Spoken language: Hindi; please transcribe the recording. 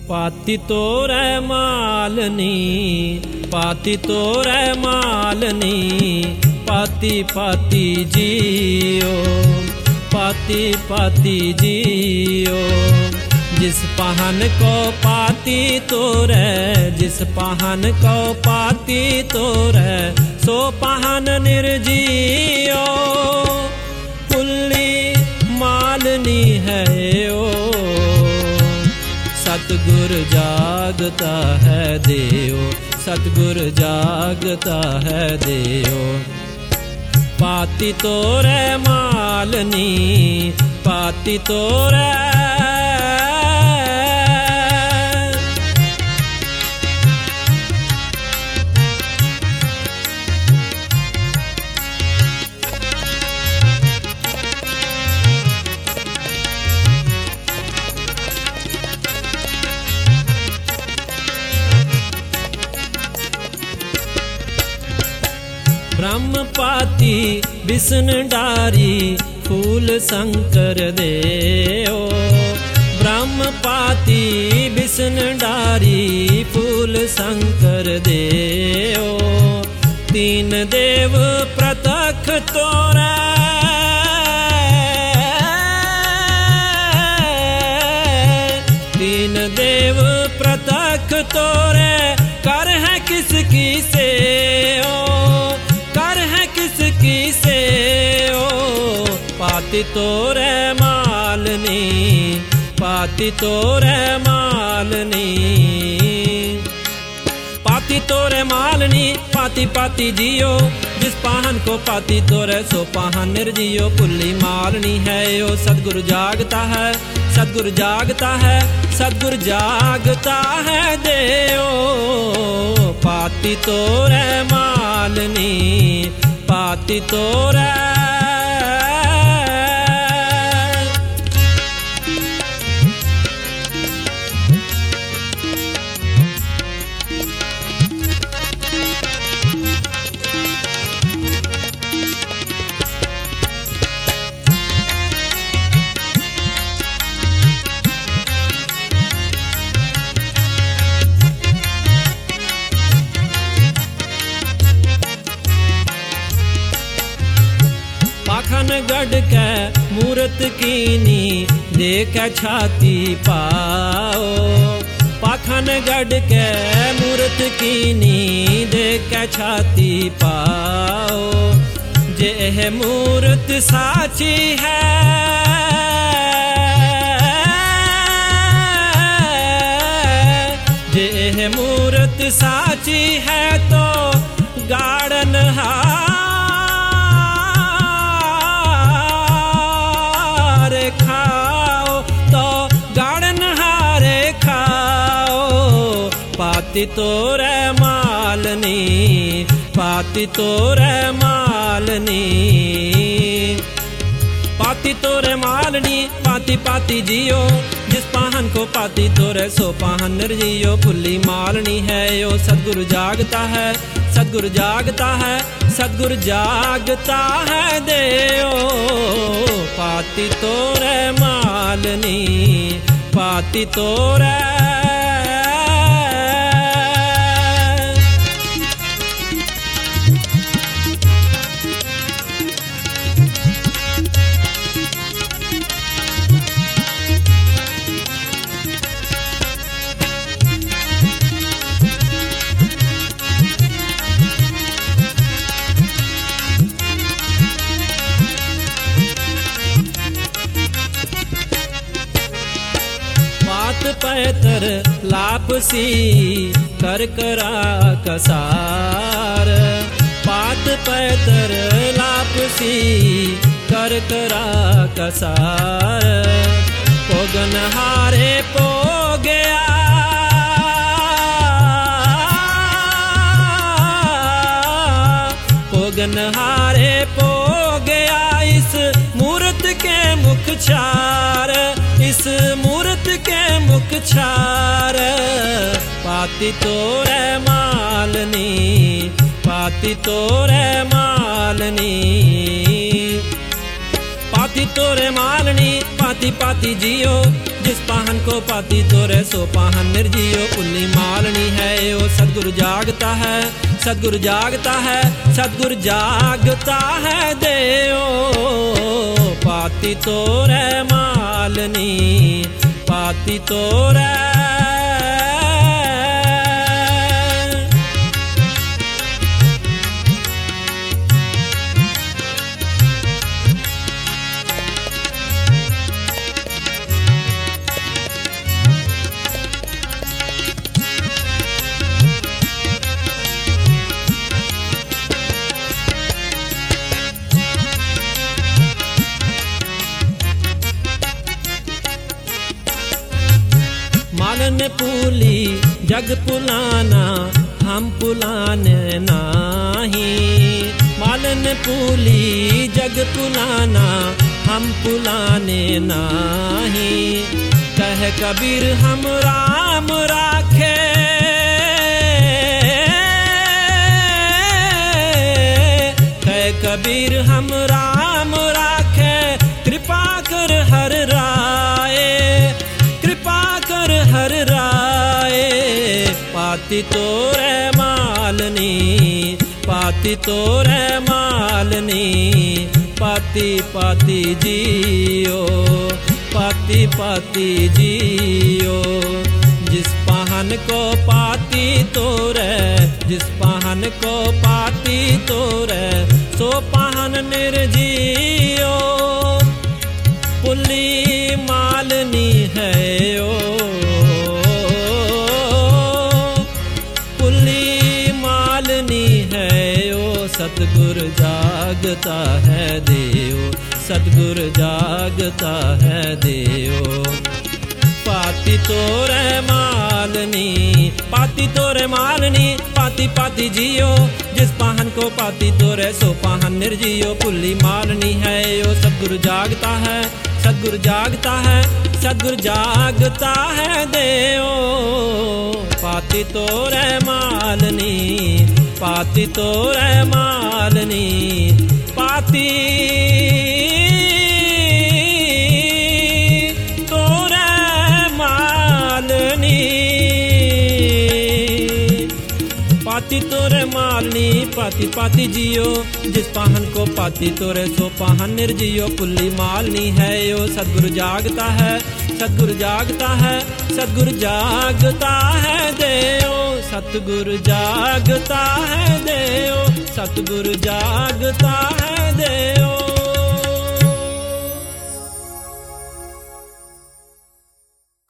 पाती तोरे मालनी, पाती तोरे मालनी, पाती पाती जियो, पाती पाती जियो। जिस पहन को पाती तोरे, जिस पहन को पाती तोरे, सो पहन निर्जियो। पुल्ली मालनी है ओ, सतगुर जागता है देव, सतगुर जागता है देव। पाती तोरे मालनी, पाती तोरे। ब्रह्म पाती बिसन डारी, फूल शंकर देओ। ब्रह्म पाती बिसन डारी, फूल शंकर देओ। तीन देव प्रतख तोरे, तीन देव प्रतख तोरे। कर है किसकी से ओ, कर है किसकी से ओ। पाती तोरे मालनी, पाती तोरे मालनी, पाती तोरे मालनी, पाती पाती जियो। जिस पाहन को पाती तोरे, सो पाहन निर्जियो। पुल्ली मालनी है ओ, सतगुरु जागता है, सतगुरु जागता है, सतगुरु जागता है देओ। पाती तोरे मालनी, पाती तोरे। पाखन गढ़ के मूरत कीनी, देख छाती पाओ। पाखन गढ़ के मूरत कीनी, देख छाती पाओ। जे मूरत साची है, जे मूरत साची है, तो गाड़न खाओ, तो गाड़न हारे खाओ। पाती तोरे मालनी, पाती तोरे मालनी, पाती तोरे मालनी, पाती पाती जियो। जिस पाहन को पाती तोरे, सो पाहन निर्जियो। पुल्ली मालनी है ओ, सतगुरु जागता है, सतगुरु जागता है, सतगुरु जागता है देओ। पाती तोरे मालनी, पाती तोरे। पैतर लापसी कर करा कसार। पात पैतर लापसी कर करा कसार। पोगन हारे पो गया, पोगन हारे पो गया। इस मूर्त के मुख छार, इस मूर्त के मुख छार। पाती तोरे मालनी, पाती तोरे मालनी, पाती तोरे मालनी पाती पाती जियो, जिस पाहन को पाती तोरे सो पाहन निर्जियो। पुल्ली मालनी है ओ सतगुरु जागता है, सतगुरु जागता है, सतगुरु जागता है देओ। पाती तोरे मालनी पाती तोरे मालन पुली जग पुलाना हम पुलाने नाही। मालन पुली जग पुलाना हम पुलाने नाही। कह कबीर हम राम राखे, कह कबीर हम राम राखे। कृपा कर हर राय, कृपा कर हर राय। पाती तोरे मालनी पाती तोरे मालनी पाती पाती जियो, पाती पाती जियो। जिस पाहन को पाती तोरे, जिस पाहन को पाती तोरे सो पाहन निर्जियो। पुल्ली मालनी है ओ, पुल्ली मालनी है ओ। सतगुरु जागता है देओ, सतगुरु जागता है देओ। पाती तोरे मालनी पाती तोरे मालनी पाती पाती जियो, जिस पाहन को पाती तोरे सो पाहन निर्जियो। पुल्ली मालनी है ओ सतगुरु जागता है, सतगुरु जागता है, सतगुरु जागता है देओ। पाती तोरे मालनी पाती तोरे मालनी पाती तोरे मालनी पाती तोरे मालनी पाती पाती जियो, जिस पाहन को पाती तोरे सो पाहन निर्जियो। पुल्ली मालनी है ओ सतगुरु जागता है, सतगुरु जागता है, सतगुरु जागता है देओ। सतगुरु जागता है देओ, सतगुरु जागता है देओ।